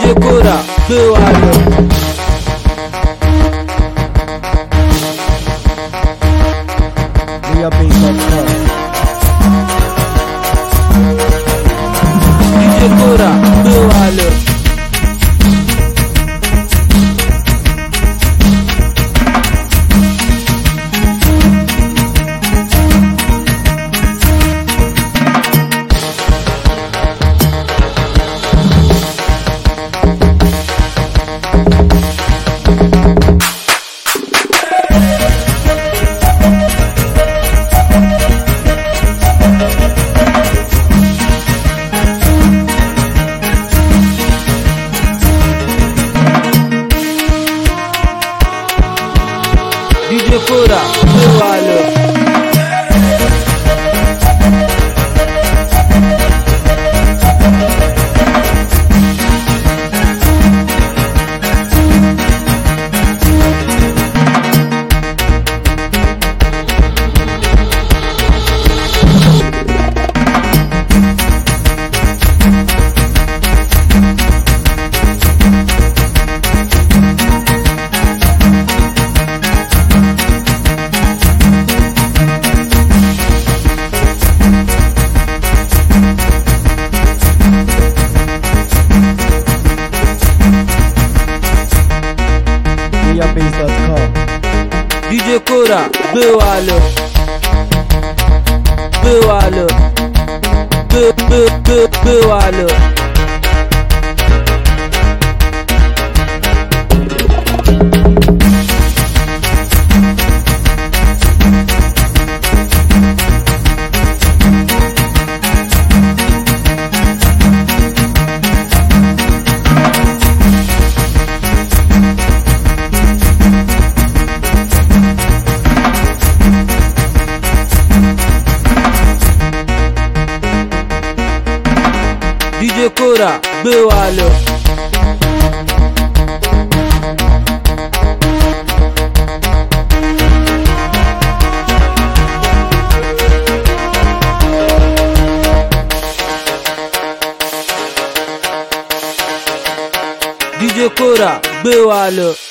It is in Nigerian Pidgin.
Kóra gbé wa lọ. DJ Kóra gbé wa lọ. DJ Kóra gbé wa lọ. DJ Kóra gbé wa lọ. Gbé wa lọ. Gbé wa lọ. DJ Kóra gbé wa lọ. DJ Kóra gbé wa lọ.